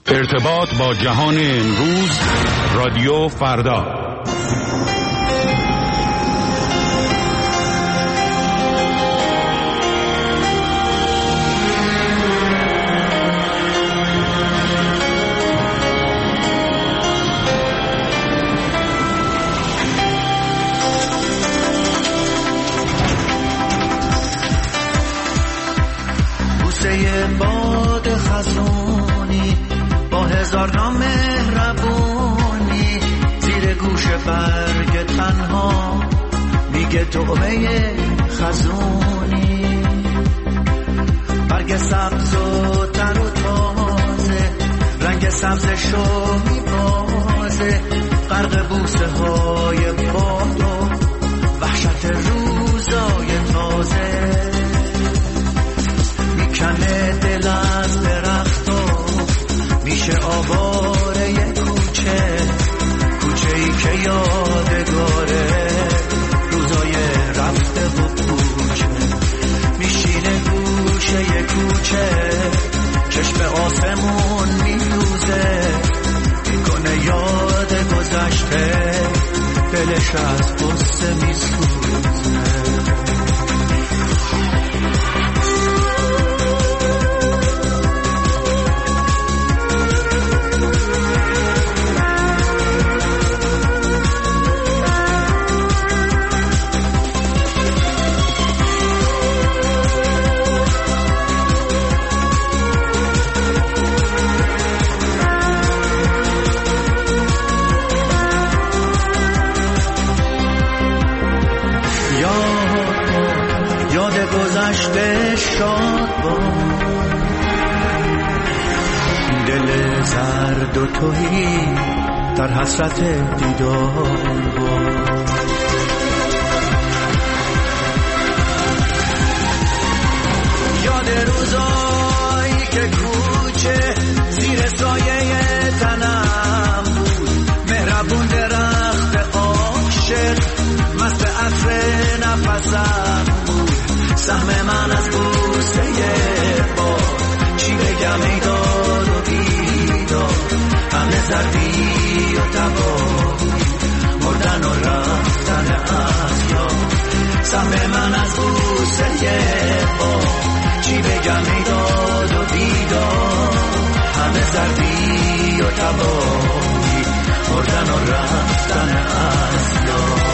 ارتباط با جهان امروز، رادیو فردا. بوسه باد خزونی با هزار نام مهربونی، زیر گوش برگ تنها میگه توبه خزونی. برگ سبز و تر و تازه، رنگ سبزشو میبازه، غرق بوسه های باد و وحشت روزای تازه. میکنه دل از درخت و میشه آواره کوچه، کوچه ای که یادگاره روزای رفته و کوچه. میشینه گوشه کوچه، چشم آسمون میدوزه، میکنه یاد گذشته، دلش از غصه میسوزه. گذشته شاد با دل زرد و توهی در حسرت دیدار با. یاد روزایی که کوچه زیر سایه تنم بود، مهربون درخت عاشق مست عطر نفسم بود. سهم من از بوسه با چی بگم ای داد و بیداد، همه زردی و تباهی، مردن و رفتن از یاد. سهم من از بوسه با چی بگم ای داد و بیداد، همه زردی و تباهی، مردن و رفتن از یاد.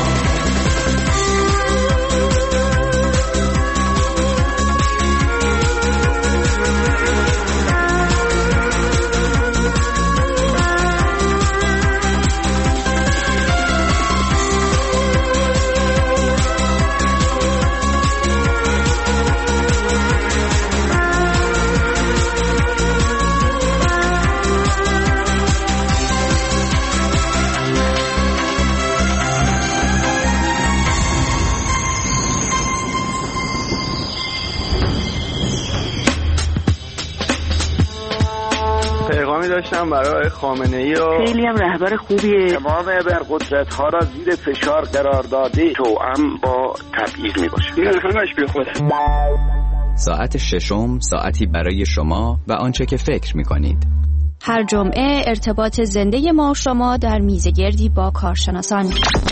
داشتم برای خامنه‌ای و خیلی هم رهبر خوبیه. تمام ابرقدرت‌ها را زیر فشار قرار داده، توأم با تبعیض میباشه. این همش بی خوده. ساعت ششم، ساعتی برای شما و آنچه که فکر میکنید. هر جمعه ارتباط زنده ما شما در میزگردی با کارشناسان.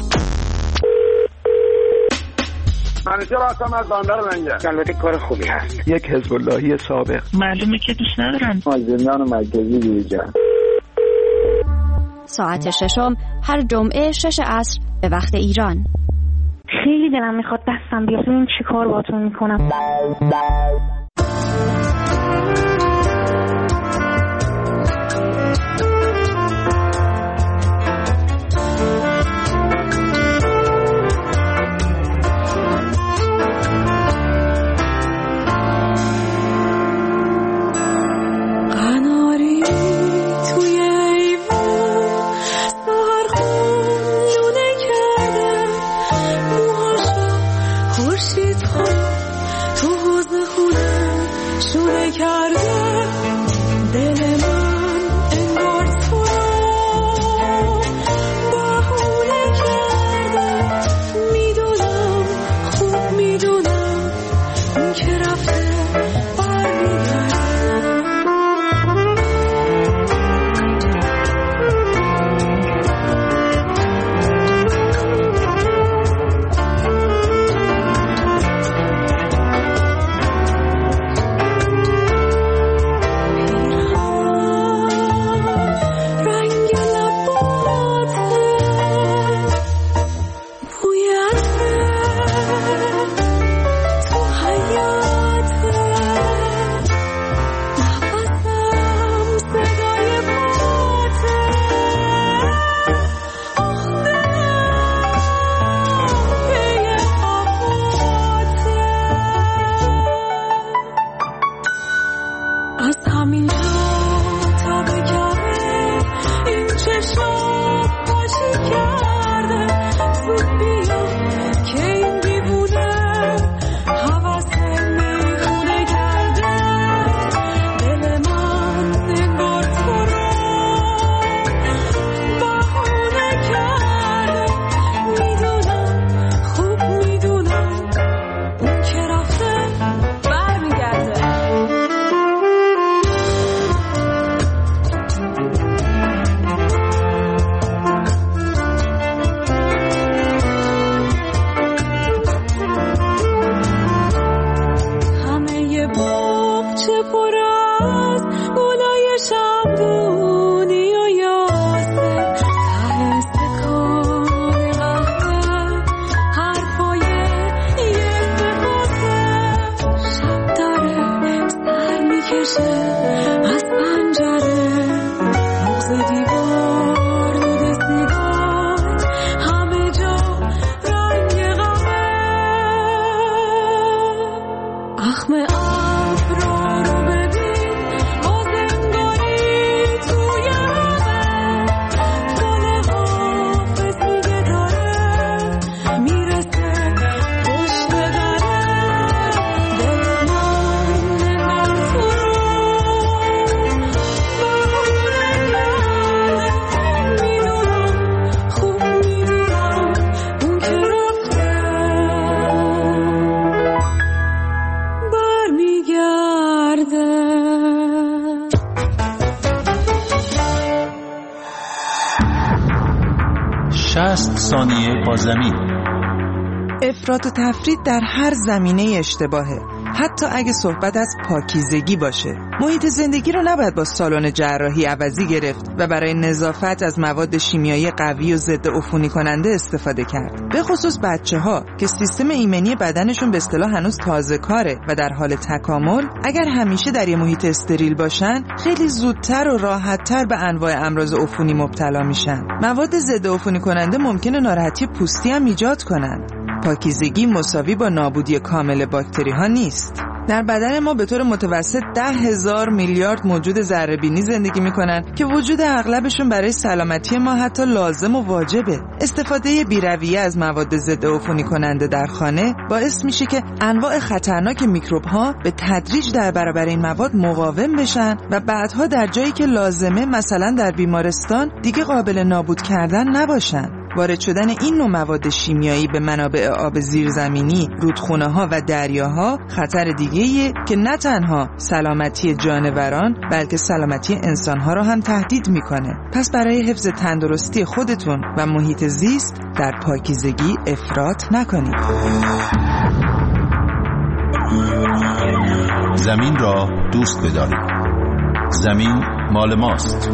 منیجر هستم از بندر لنگر. البته کار خوبی هست. یک حزب اللهی سابق. معلومه که دوست ندارن. زندان مرکزی بیرجان. ساعت ششم هر جمعه 6 عصر به وقت ایران. خیلی دلم میخواد دستم بیاد ببین چی کار باهاتون میکنم. خورشید خود تو حوض خونه گلای شمدونی و یاسه ته استکان قهوه حرفای یه سپاسه شب داره سر میکشه از پنجره بغض دیوار دود سیگار همه جا رنگ غمه اخم ابرا رو ببین باز انگاری توی همه گل حافظ میگه داره میرسه پشت دره دل من فرو میدونم خوب میدونم اون که رفته برمیگرده 60 ثانیه با زمین. افراط و تفرید در هر زمینه اشتباهه، حتی اگه صحبت از پاکیزگی باشه. محیط زندگی رو نباید با سالن جراحی عوضی گرفت و برای نظافت از مواد شیمیایی قوی و ضد عفونی کننده استفاده کرد. به خصوص بچه‌ها که سیستم ایمنی بدنشون به اصطلاح هنوز تازه کاره و در حال تکامل، اگر همیشه در یه محیط استریل باشن، خیلی زودتر و راحت‌تر به انواع امراض عفونی مبتلا میشن. مواد ضد عفونی کننده ممکنه ناراحتی پوستی هم ایجاد کنند. پاکیزگی مساوی با نابودی کامل باکتری ها نیست. در بدن ما به طور متوسط 10,000 میلیارد موجود ذره‌بینی زندگی میکنن که وجود اغلبشون برای سلامتی ما حتی لازم و واجبه. استفاده بی‌رویه از مواد ضد عفونی کننده در خانه باعث میشه که انواع خطرناک میکروب ها به تدریج در برابر این مواد مقاوم بشن و بعدها در جایی که لازمه، مثلا در بیمارستان، دیگه قابل نابود کردن نباشن. وارد شدن این نوع مواد شیمیایی به منابع آب زیرزمینی، رودخونه‌ها و دریاها خطر دیگه‌ایه که نه تنها سلامتی جانوران بلکه سلامتی انسان‌ها را هم تهدید می‌کنه. پس برای حفظ تندرستی خودتون و محیط زیست در پاکیزگی افراط نکنید. زمین را دوست بدارید. زمین مال ماست.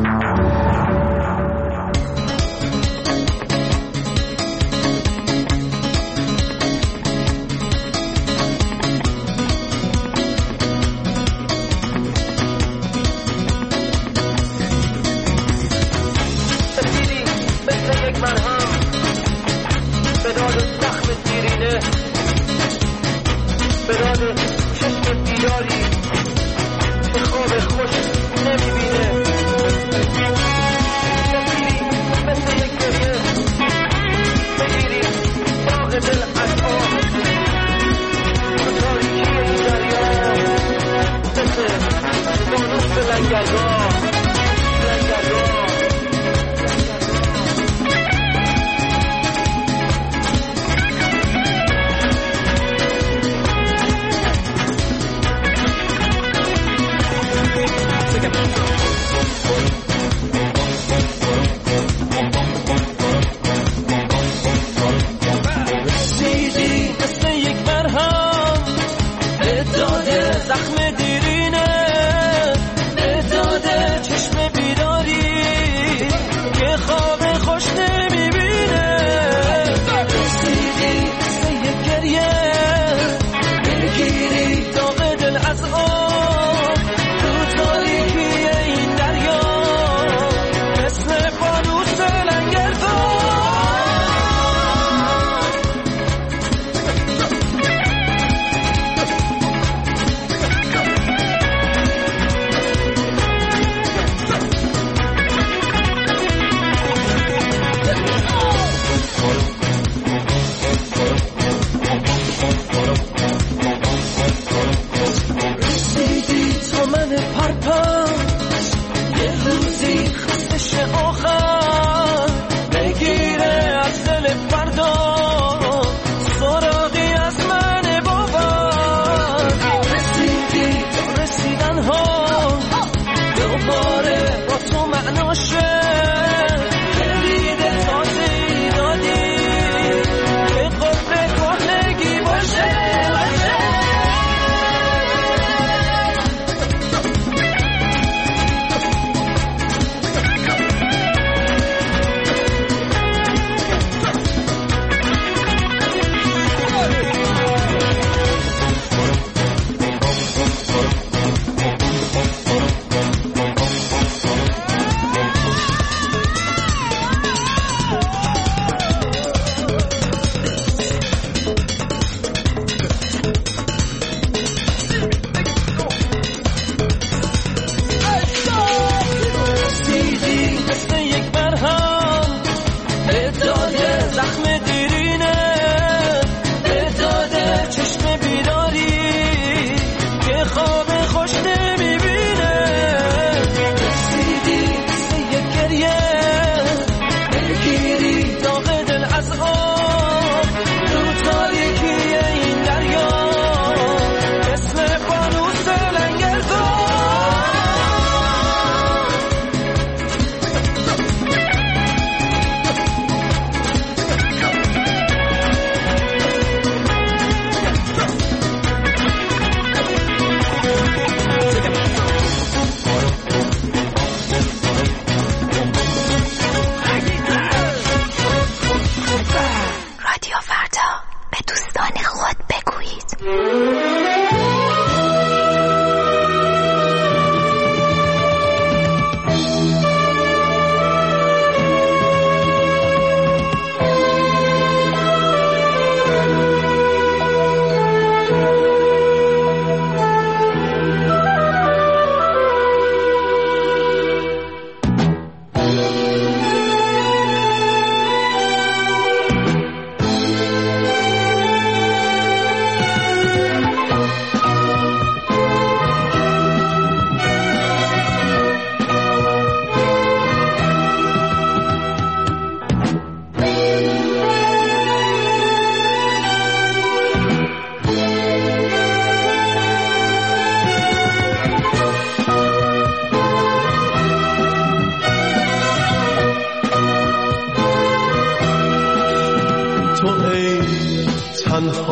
از آب تو تاریکی این دریا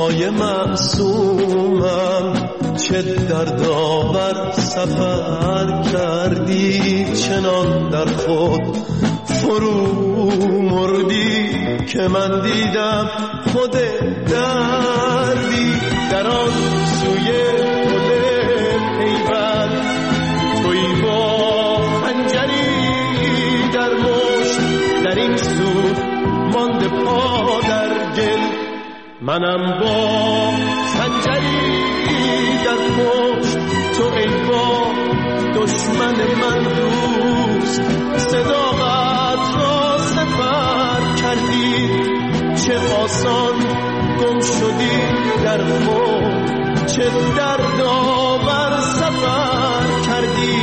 های معصومم چه دردآور سفر کردی، چنان در خود فرو مردی که من دیدم خود دردی. در آن سوی گل پیوند تویی با خنجری در مشت، در این سو مانده پا در گل، منم با خنجری در پشت. تو ای با دشمن من دوست، صداقت را سپر کردی، چه آسان گم شدی در خود، چه دردآور سفر کردی.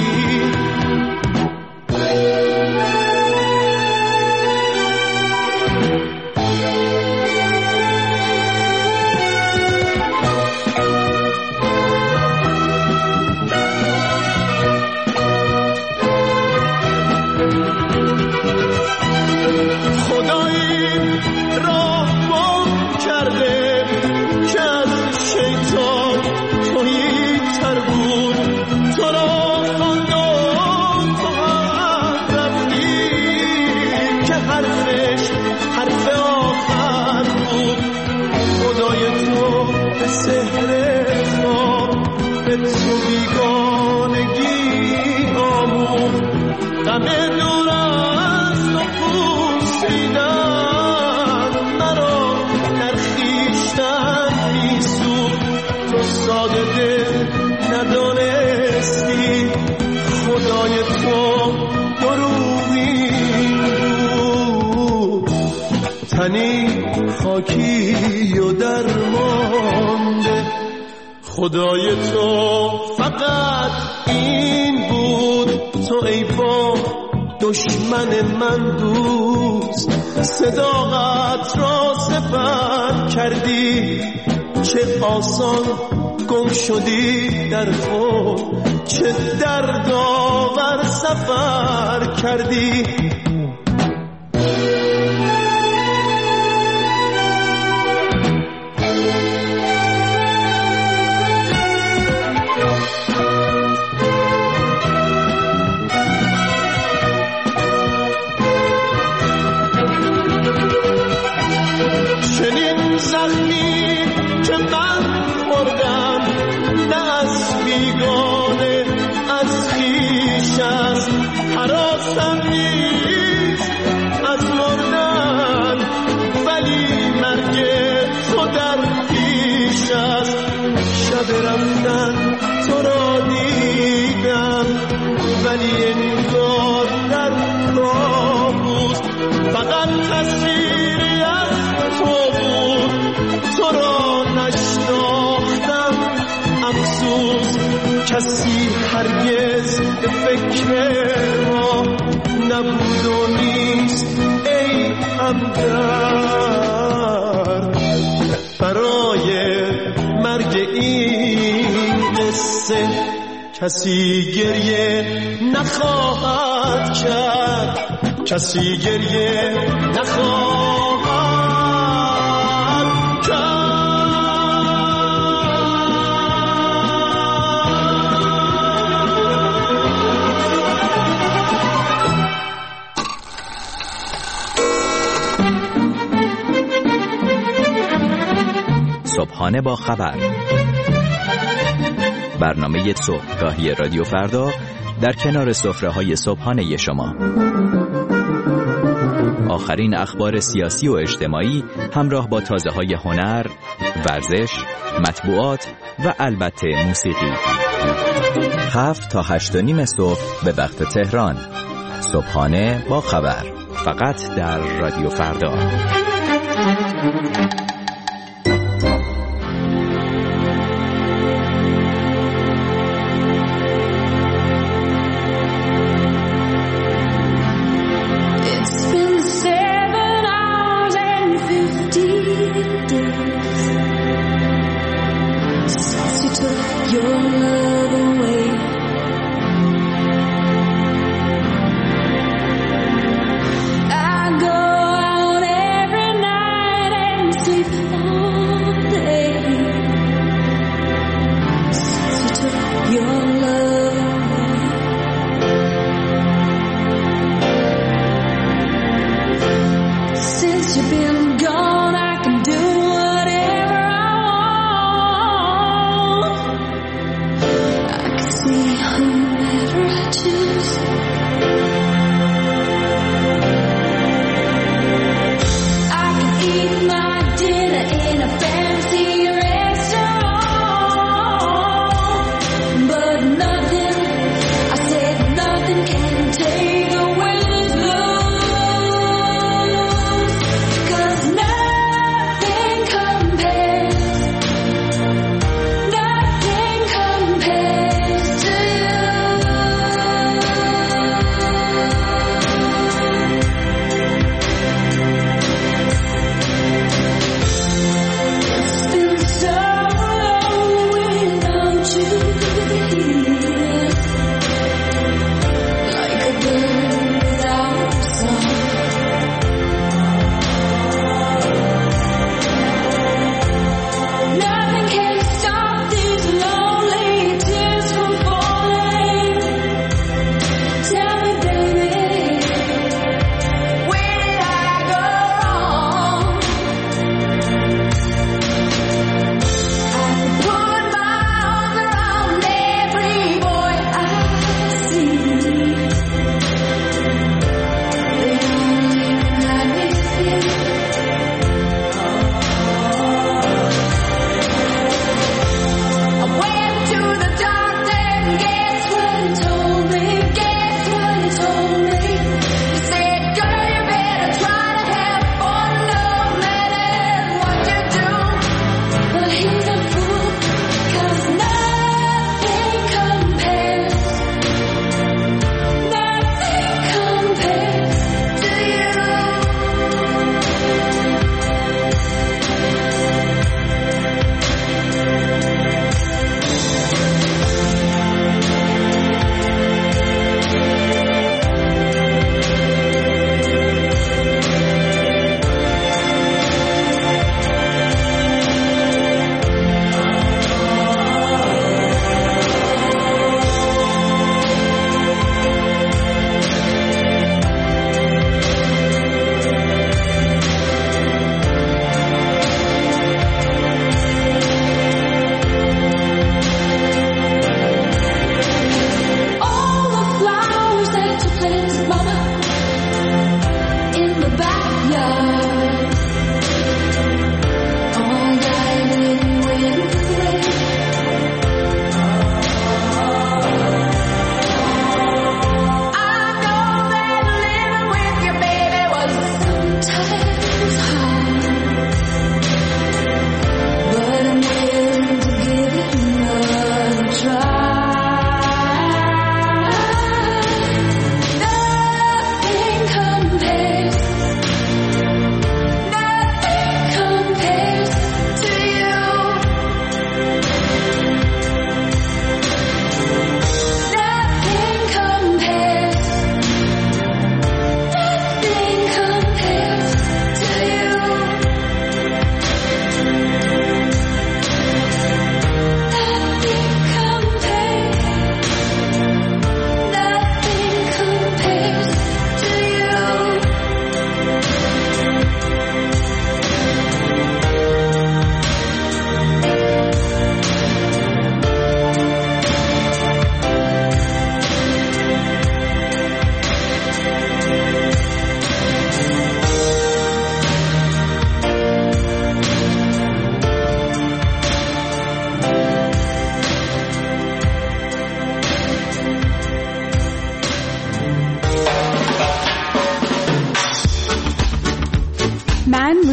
تنی خاکی و درمانده، خدای تو فقط این بود. تو ای با دشمن من دوست، صداقت را سپر کردی، چه آسان گم شدی در خود، چه دردآور سفر کردی. برفتن تو را دیدم، ولی انگار در کابوس فقط تصویری از تو بود. تو را نشناختم افسوس، کسی هرگز به فکر ما نبود و نیست ای همدرد. برای مرگ این قصه کسی گریه نخواهد کرد، کسی گریه نخواهد کرد. صبحانه با خبر، برنامه صبحگاهی رادیو فردا در کنار سفره‌های صبحانه شما. آخرین اخبار سیاسی و اجتماعی همراه با تازه‌های هنر، ورزش، مطبوعات و البته موسیقی. 7 تا 8:30 صبح به وقت تهران. صبحانه با خبر، فقط در رادیو فردا. I go out every night and sleep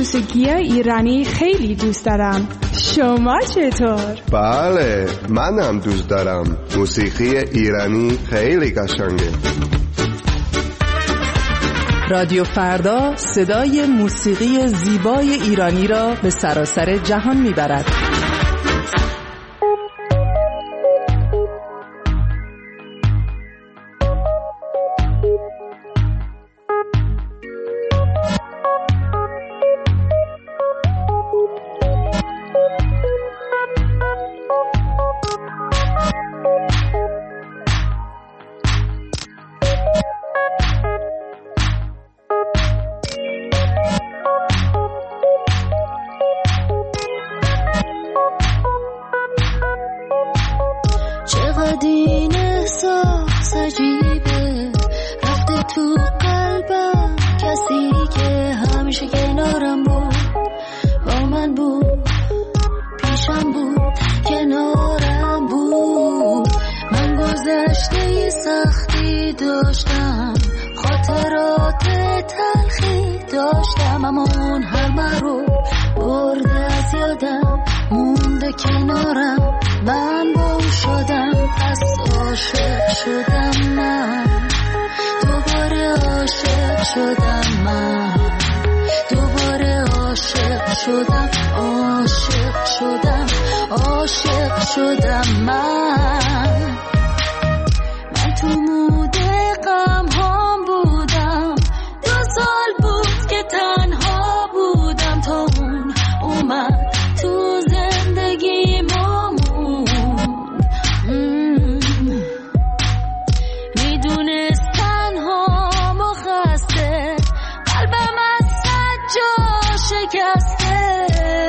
موسیقی ایرانی خیلی دوست دارم. شما چطور؟ بله، منم دوست دارم. موسیقی ایرانی خیلی قشنگه. رادیو فردا صدای موسیقی زیبای ایرانی را به سراسر جهان میبرد. این احساس عجیبه رفته تو قلبم، کسی که همیشه کنارم بود، با من بود، پیشم بود، کنارم بود. من گذشته سختی داشتم، خاطرات تلخی داشتم، اما اون همه رو برده از یادم، مونده کنارم، من با اون شدم، پس عاشق شدم من، دوباره عاشق شدم من، دوباره عاشق شدم، عاشق شدم، عاشق شدم من. من تو مود غم هام بودم، 2 سال بود که تنها بودم، تا اون اومد تو زندگی مامون. میدونست تنها مخسته، قلبم از سجا شکسته،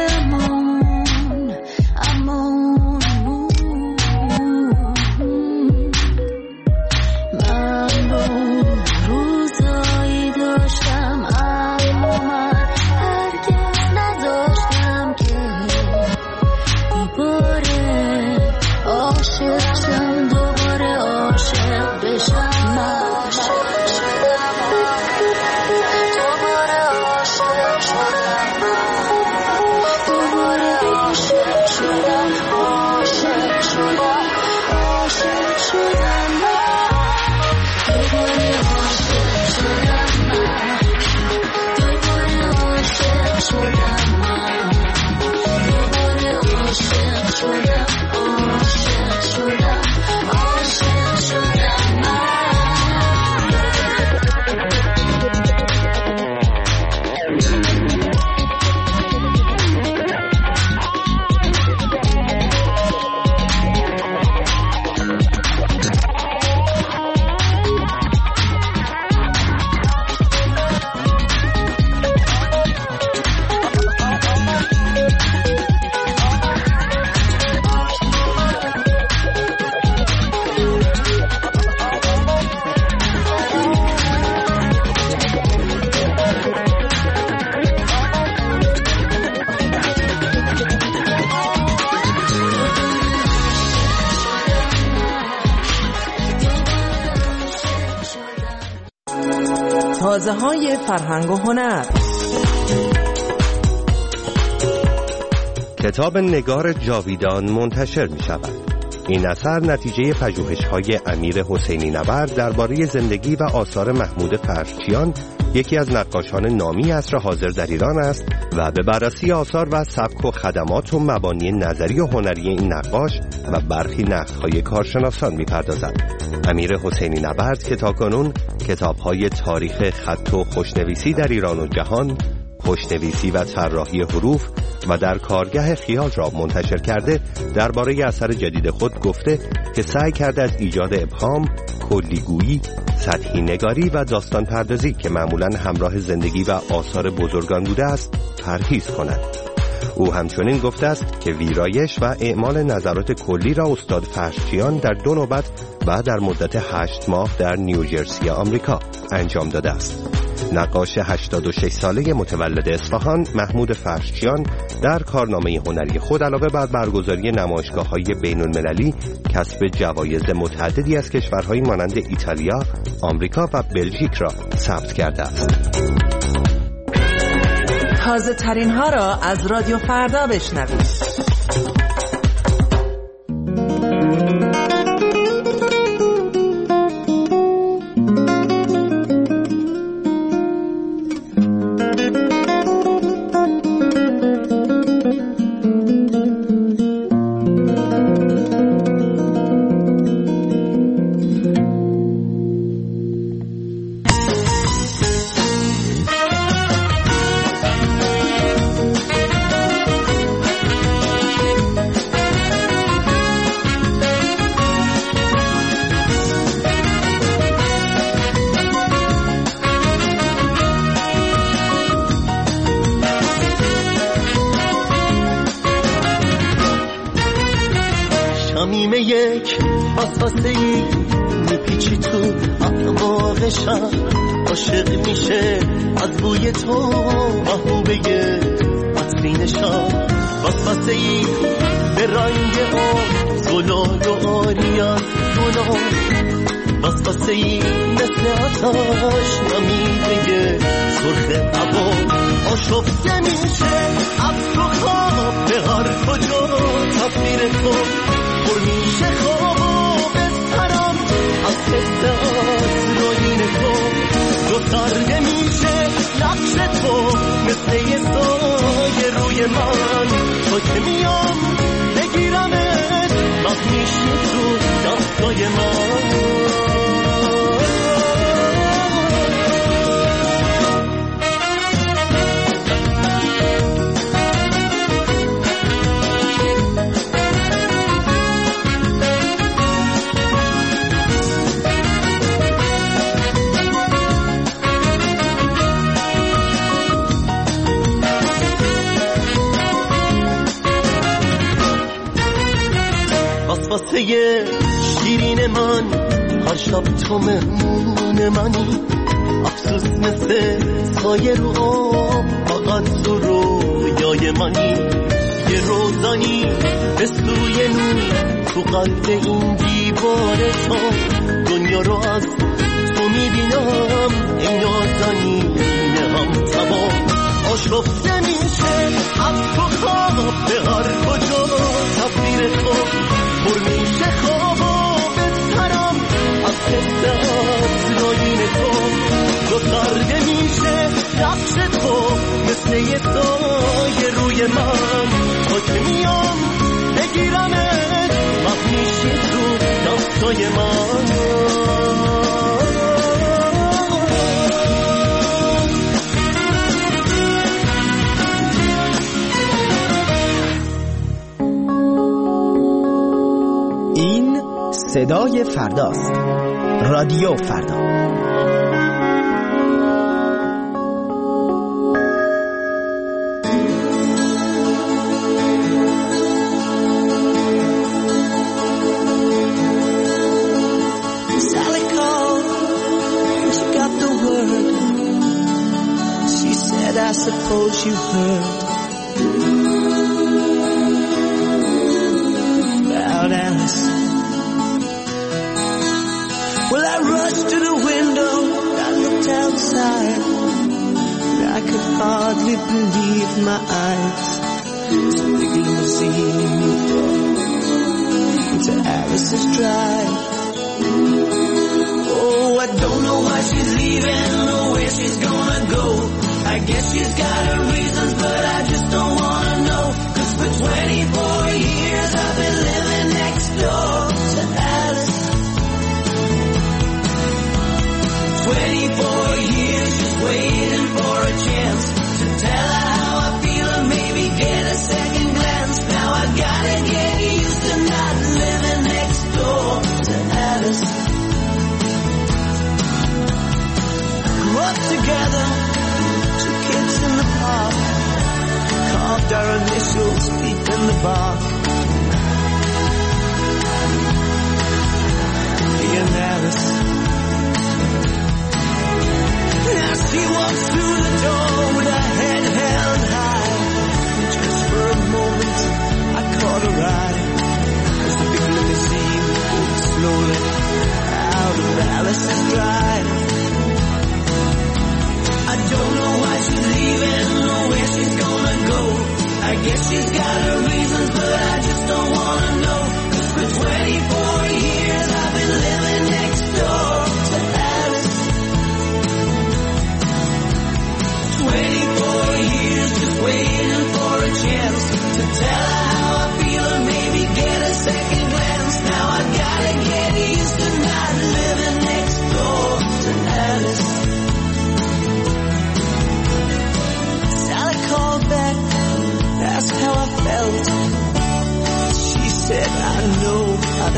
من با روزایی داشتم، اما من هرگز نذاشتم که دوباره عاشق شم، دوباره عاشق بشم، عاشق شدم، دوباره عاشق شدم، دوباره عاشق شدم، عاشق شدم، عاشق شدم، دوباره عاشق شدم، دوباره عاشق شدم، دوباره عاشق شدم، عاشق شدم، عاشق شدم من. تازه‌های فرهنگ و هنر. کتاب نگار جاویدان منتشر می شود. این اثر نتیجه پژوهش‌های امیر حسینی نبرد درباره زندگی و آثار محمود فرشچیان، یکی از نقاشان نامی عصر حاضر در ایران است و به بررسی آثار و سبک و خدمات و مبانی نظری و هنری این نقاش و برخی نقدهای کارشناسان می‌پردازد. امیر حسینی نبرد که تاکنون کتاب‌های تاریخ خط و خوشنویسی در ایران و جهان، خوشنویسی و طراحی حروف و در کارگاه خیال را منتشر کرده، درباره اثر جدید خود گفته که سعی کرده از ایجاد ابهام، کلیگویی، سطحی نگاری و داستان پردازی که معمولاً همراه زندگی و آثار بزرگان بوده است پرهیز کند. او همچنین گفته است که ویرایش و اعمال نظرات کلی را استاد فرشچیان در 2 نوبت و در مدت 8 ماه در نیوجرسی آمریکا انجام داده است. نقاش 86 ساله متولد اصفهان محمود فرشچیان در کارنامه هنری خود علاوه بر برگزاری نمایشگاه‌های بین‌المللی کسب جوایز متعددی از کشورهای مانند ایتالیا، آمریکا و بلژیک را ثبت کرده است. تازه ترین ها را از رادیو فردا بشنوید. شمیم یک وسوسه‌ای میپیچی تو اعماق شب، عاشق میشه از بوی تو محبوبه عطرین شب. وسوسه‌ای به رنگ آب زلال و آری از گناه، وسوسه‌ای مثل آتش نمیده سرخ عبا. آشفته میشه از تو خواب به هر کجا تصویر تو پر میشه خواب و بسترم از حس آسرائین تو. جو سرده میشه نقش تو مثل یه سایه روی من، تو که میام بگیرمت مخمیشی تو دستای من. واسه شیرین من هر شب تو مهمون منی، افسوس مثل سایه رو آب فقط تو رویای منی. یه روزانی به سوی نور تو قلب این دیوار تو، دنیا رو از تو میبینم ای نازنین هم تمام. آشفته میشه از تو خواب به هر کجا تصویر تو پر میشه خواب و بسترم از حس آسرائین تو. جو سرده میشه نقش تو مثل یه سایه روی من، تو که میام بگیرمت مخمیشی تو دستای من. صدای فرداست. رادیو فردا. Sally called, she got the word. She said, I suppose you heard about Alice. Well, I rushed to the window, I looked outside, and I could hardly believe my eyes. This big limousine into Alice's drive. Oh, I don't know why she's leaving or where she's gonna go. I guess she's got her reasons, but I just don't wanna know. 'Cause for 24 years I've been living next door to Alice. 24 years just waiting for a chance to tell her how I feel and maybe get a second glance. Now I gotta get used to not living next door to Alice. Grew up together, 2 kids in the park, carved our initials deep in the bark. Me and Alice. As she walks through the door with her head held high, and just for a moment I caught her eye as the big limousine moved slowly out of Alice's drive. I don't know why she's leaving or where she's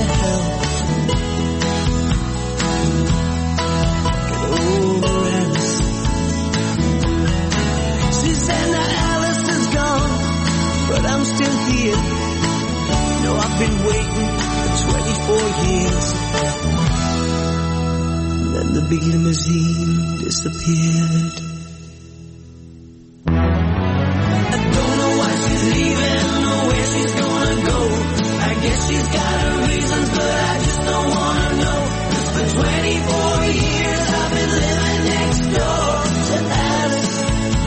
help get over Alice. Susanna, Alice is gone, but I'm still here. No, I've been waiting for 24 years. And then the big limousine disappeared. I don't know why she's leaving or where she's gonna go. I guess she's got her reasons, but I just don't wanna know. 'Cause for 24 years I've been living next door to Alice.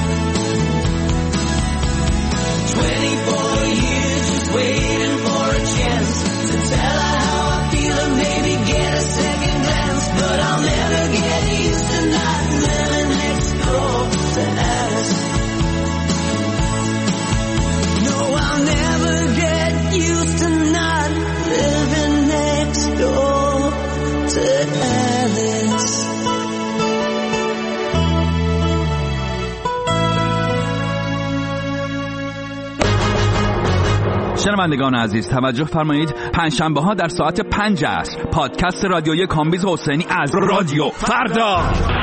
24 years just waiting for a chance to tell her how I feel and maybe get a second glance. But I'll never get used to not living next door to Alice. No, I'll never get used to not living next door to Alice. شنوندگان عزیز توجه فرمایید، پنجشنبه ها در ساعت 5 عصر پادکست رادیویی کامبیز حسینی از رادیو فردا.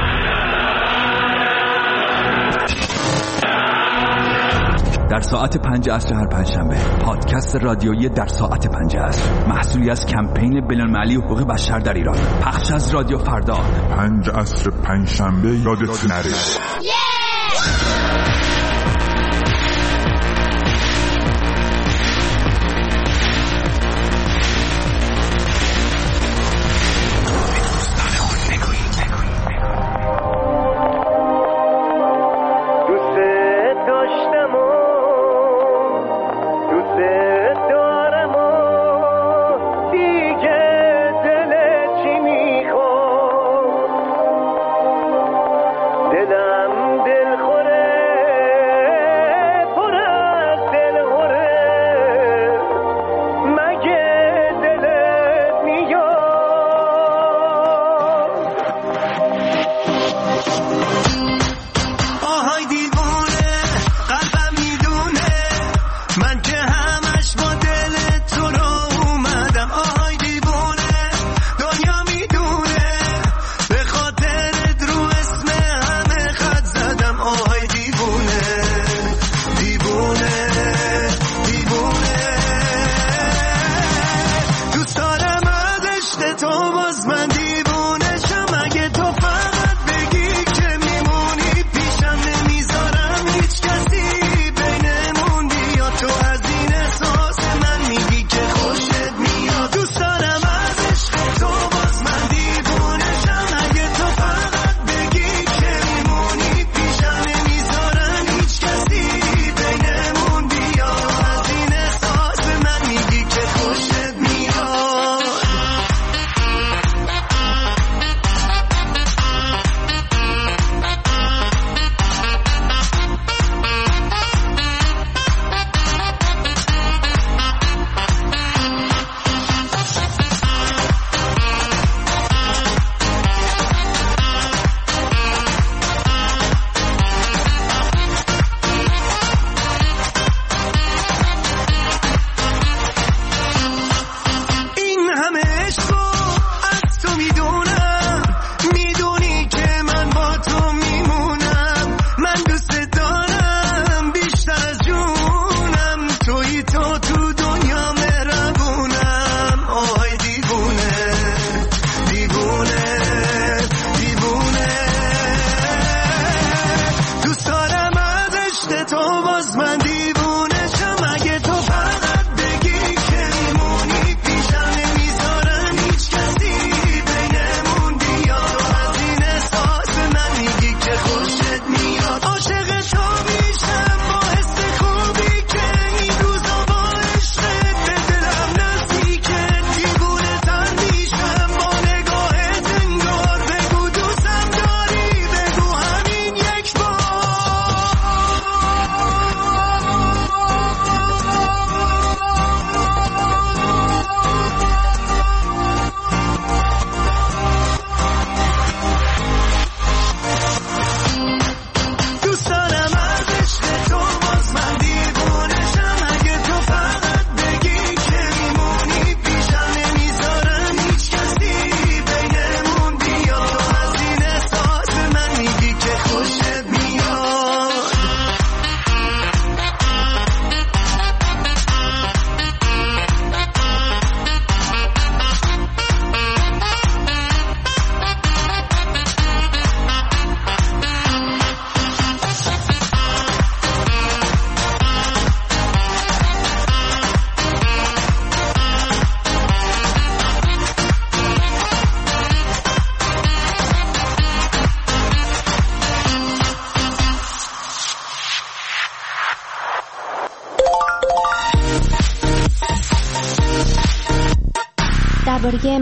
در ساعت 5 عصر هر پنجشنبه پادکست رادیویی در ساعت 5 عصر، محصولی از کمپین بین‌المللی حقوق بشر در ایران، پخش از رادیو فردا. 5 عصر پنجشنبه یادت نره.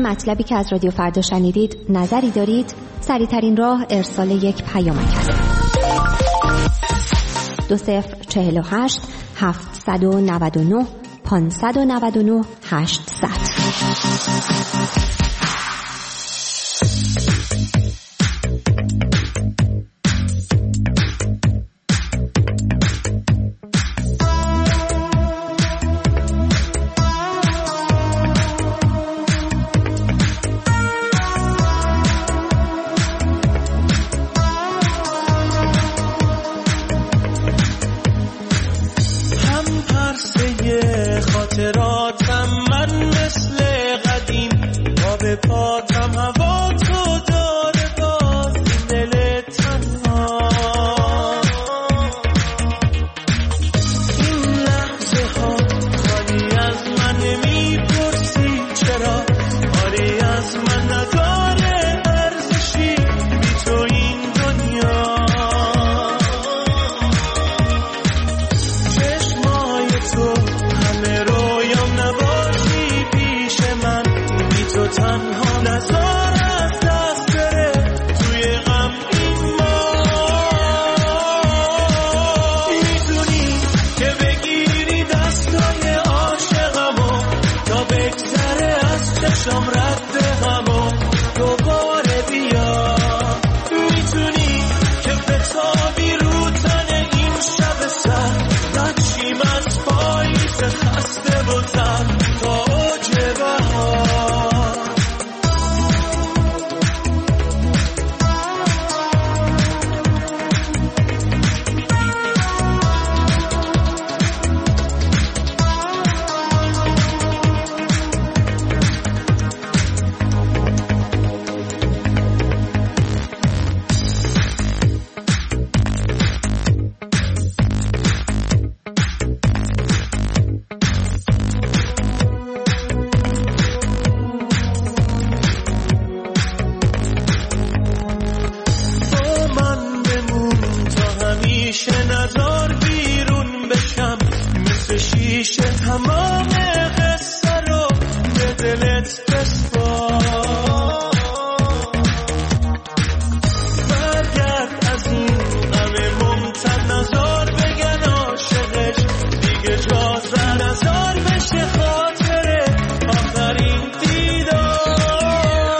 مطلبی که از رادیو فردا شنیدید نظری دارید؟ سریع‌ترین راه ارسال یک پیامک است. 2048 799 599 800. خاطراتم من مثل قدیم با به پاتم هوا تو داره باز این دل تنها. این لحظه ها خالی از من میپرسی چرا خالی از من نداره ارزشی بی تو این دنیا. چشمای تو همه رویام نباشی پیش من بی تو تنها نزار از دست بره توی غم این ما. میدونی که بگیری دستای عاشقمو تا بگذره از چشم رد غمو دوباره بیا. میتونی که بتابی رو تن این شب سر نچیم از پاییز خسته و تن تا اوج بهار. نزار بیرون بشم مثل شیشه تمام قصه رو به دلت بسپار. برگرد از این غم ممتد نزار بگن عاشقش دیگه جازه نزار بشه خاطره آخرین دیدار.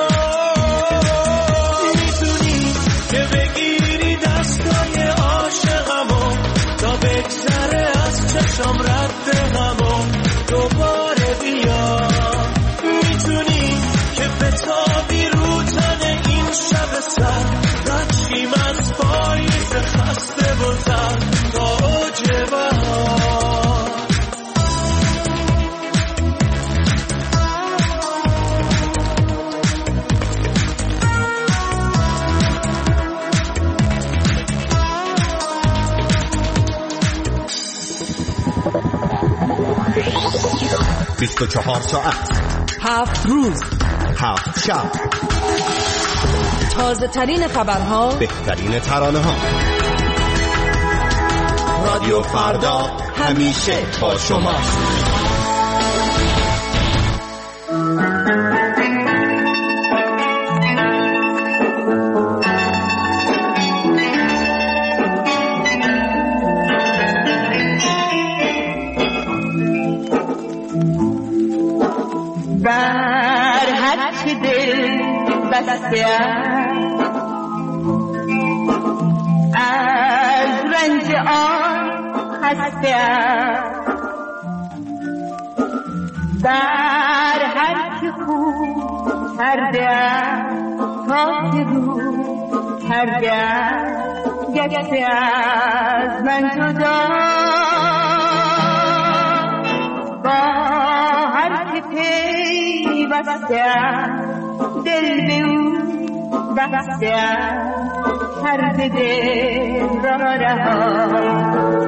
میتونی که بگیری دستای عاشقمو تا بگذره از چشم رد غمو دوباره بیا. میتونی که بتابی رو تن این شب سر نچیم از پاییز خسته و تر تا اوج بهار. بیست و 24 ساعت 7 روز 7 شب تازه ترین خبرها، بهترین ترانه ها. رادیو فردا همیشه با شما. بر هر چه دل بسته از رنج آن خسته بر هر چه خوب کرده تا که رو کرده گشته از من جدا. با هر که پیوسته دل به او بسته هر دل را رها.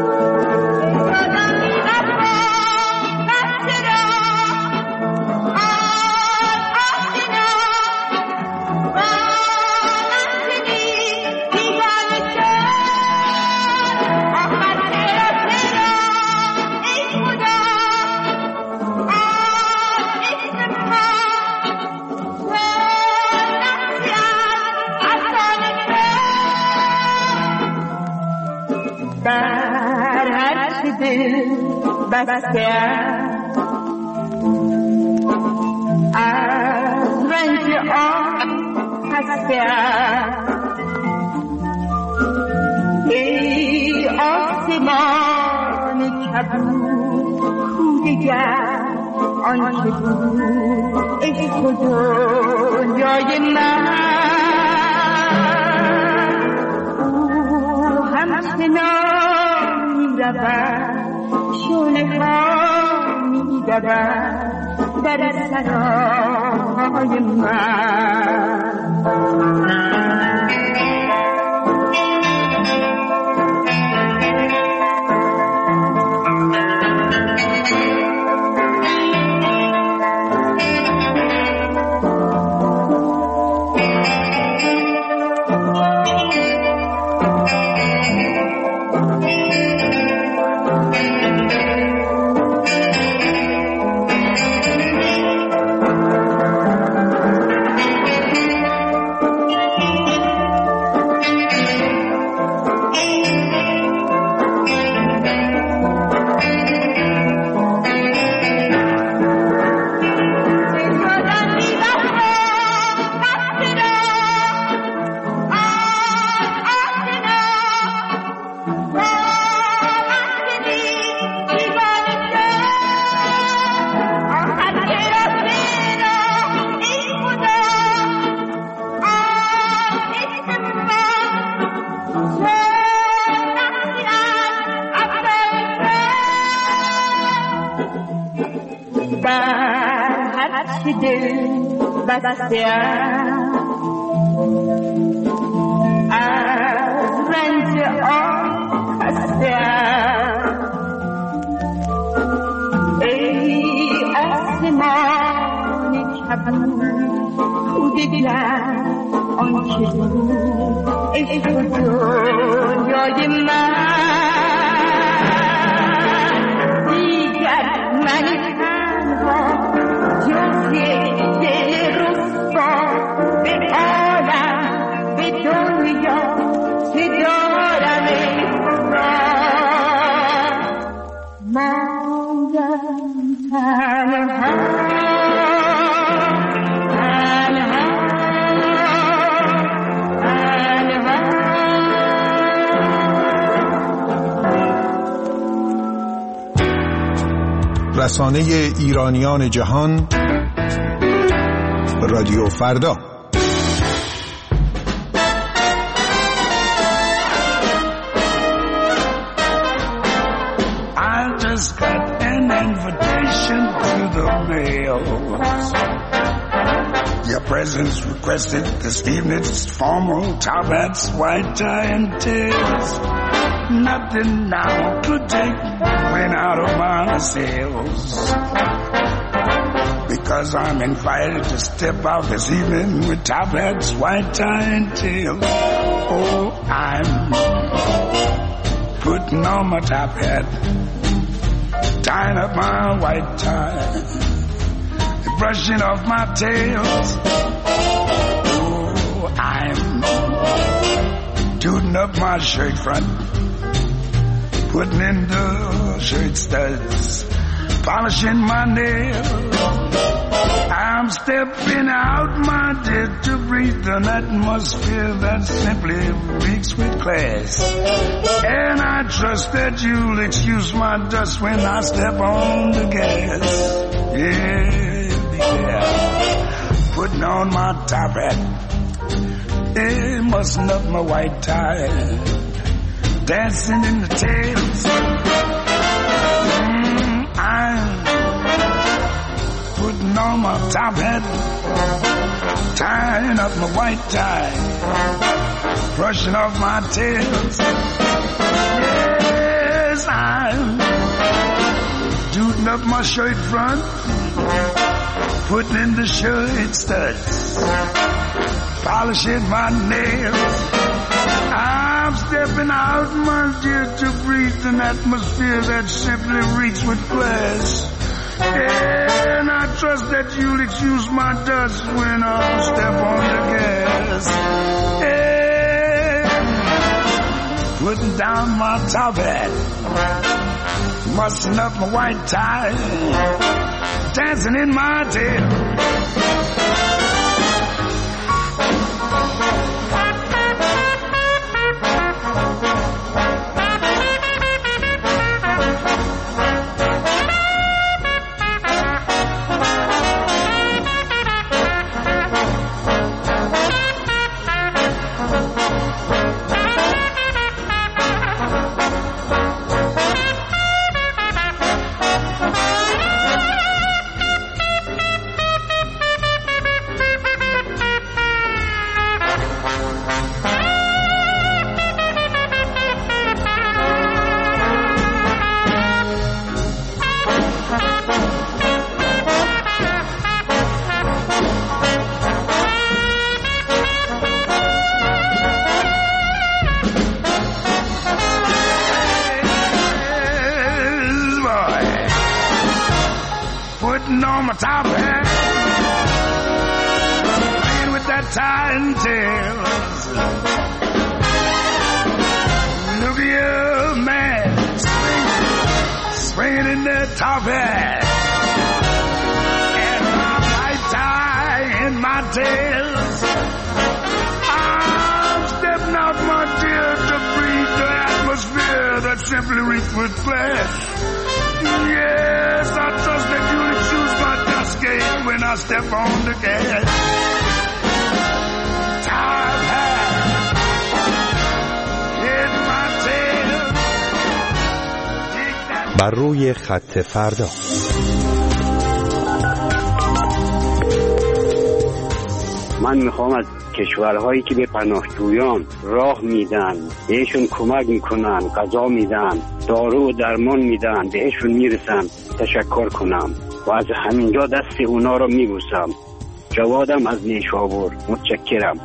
بر هر چه دل بسته از رنج آن خسته ای آسمان کبود کو دگر آنچه بود عشق و دنیای من او همچنان می‌رود شعله ها می‌دود در سرای من بسته از رنج آن خسته ای آسمان کبود کو دگر آنچه بود عشق و دنیای من دیگر من تنها جز دل رسوا به عالم به دنیا چه دارم ای خدا ماندم تنها رسانه ایرانیان جهان رادیو فردا. I just got an invitation to the mail. Your presence requested this evening's formal top hats, white tie and tails. Nothing now could take wind out of my sails, because I'm invited to step out this evening with top hats, white tie and tails. Oh, I'm putting on my top hat, tying up my white tie, brushing off my tails. Oh, I'm tooting up my shirt front, putting in the shirt studs, polishing my nails. I'm stepping out, my dear, to breathe an atmosphere that simply reeks with class. And I trust that you'll excuse my dust when I step on the gas. Yeah, putting on my top hat, mussing up my white tie, dancing in the tails. I'm putting on my top hat, tying up my white tie, brushing off my tails. Yes, I'm tooting up my shirt front, putting in the shirt studs, polishing my nails. I'm stepping out, my dear, to breathe an atmosphere that simply reeks with glass. And I trust that you'll excuse my dust when I step on the gas. And putting down my top hat, mussing up my white tie, dancing in my tail. On my top hat, playing with that tie and tails. Look at you, man, swinging in that top hat, and my white tie and my tails. I'm stepping out, my dear, to breathe the atmosphere that simply reeks with flesh. Yes, I trust that you'll choose my cascade when I step on the gas. Top hat, hit my tail. بر روی خط فردا. من میخوام از کشورهایی که به پناهجویان راه میدن، بهشون کمک میکنن، غذا میدن، دارو و درمان میدن، بهشون میرسن تشکر کنم و از همینجا دست اونا رو میبوسم. جوادم از نیشابور. متشکرم.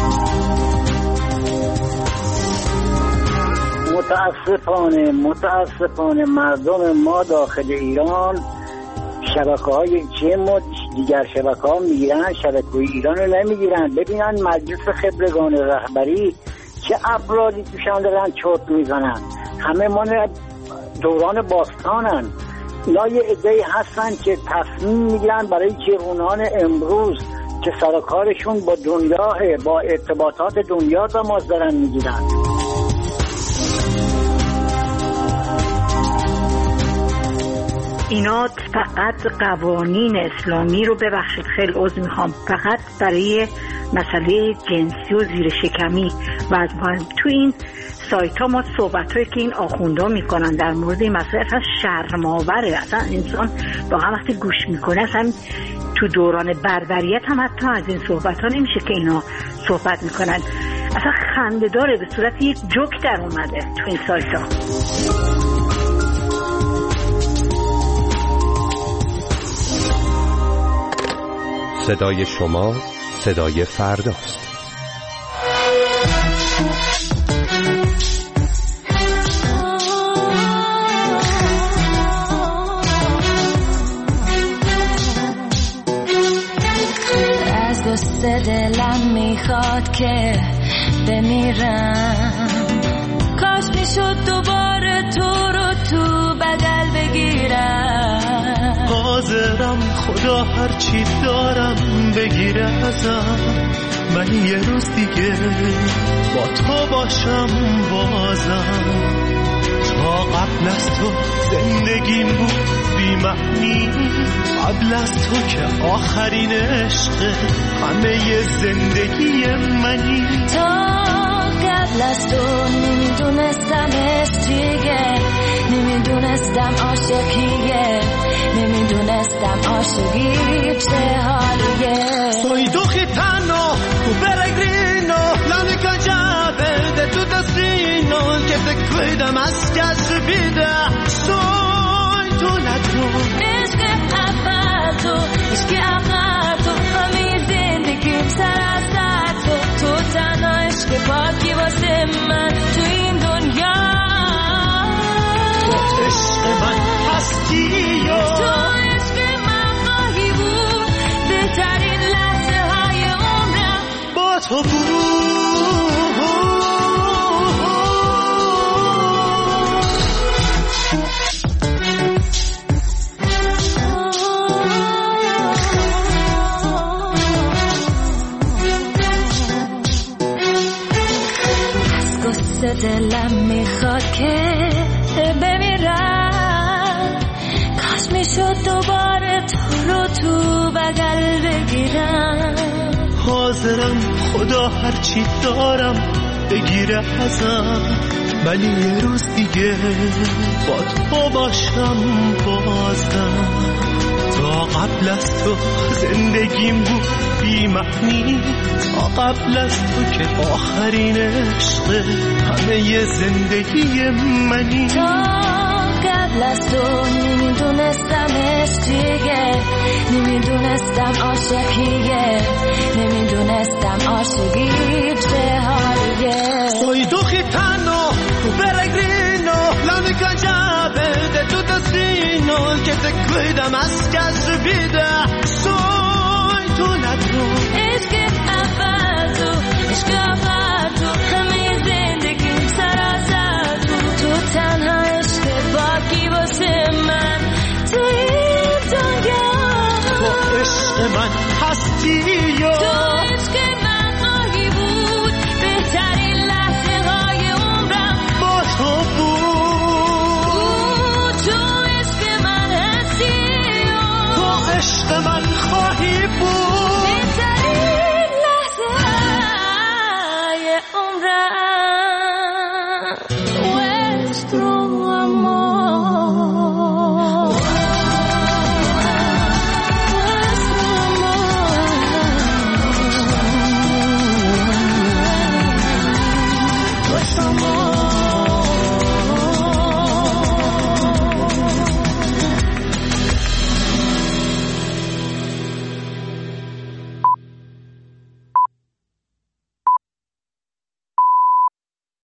متاسفانه مردم ما داخل ایران شبکه‌های جم و دیگر شبکه‌ها میگیرن، شبکه ایران رو نمیگیرن. ببینن مجلس خبرگان رهبری چه افرادی توشان دارن چرت میزنن. همه ما دوران باستانن. اینا یه عده‌ای هستن که تصمیم میگیرن برای جوانان امروز که سر کارشون با دنیا، با ارتباطات دنیا تماس دارن میگیرن. اینا فقط قوانین اسلامی رو، ببخشید خیلی عذر میخوام، فقط برای مسئله جنسی و زیر شکمی و از تو این سایت ها ما صحبت هایی که این آخوندا میکنن در مورد این مسئله اصلا شرم‌آوره. اصلا انسان واقعا وقتی گوش میکنه، اصلا تو دوران بربریت هم حتی از این صحبت ها نمیشه که اینا صحبت میکنن. اصلا خنده داره، به صورت یک جوک در اومده تو این سایت ها. صدای شما صدای فرداست. از دست دلم میخواد که بمیرم، کاش میشد دوباره تو رو تو بغل بگیرم. حاضرم خدا هرچی دارم بگیره ازم، من یه روز دیگه با تو باشم بازم. تا قبل از تو زندگیم بود بی معنی، قبل از تو که آخرین عشق همه زندگی منی. تا قبل از تو نمیدونستم عشقیه، نمیدونستم عاشقیه، نمیدونستم عاشقی چه حالیه. Soy tu gitano, tu peregrino, la única llave de tu destino, que te cuida más que a su vida. Soy tu ladrón. عشق اول تو، عشق اول تو، همه زندگیم سر از سر تو، تو تنها عشق پاکی واسه من تو این دنیا. تو عشق من هستی یا تو عشق من خواهی بود، بهترین لحظه های عمرم با تو بود. قصه دلم میخواد که بمیرم. کاش میشد دوباره تو رو تو بغل بگیرم. حاضرم خدا هرچی دارم بگیره ازم، ولی یه روز دیگه با تو باشم بازم. تا قبل از تو زندگیم بود بی معنی، تا قبل از تو که آخرین عشق همه زندگی منی. تا قبل از تو نمیدونستم عشق چیه، نمیدونستم عاشقیه، نمیدونستم عاشقی چه حالیه. Soy tu gitano, tu peregrino, la única llave de tu destino, que te cuida más que a su vida. Soy tu ladrón. عشق اول تو همه زندگیم سرازر بود. تو تنها عشق باقی واسه من تو این دنیا. تو عشق من هستی یا تو عشق من ماهی بود، بهترین لحظه های عمرم با تو بود. تو عشق من هستی یا تو عشق من خواهی بود، بهترین لحظه های عمرم. Nuestro amor, nuestro amor.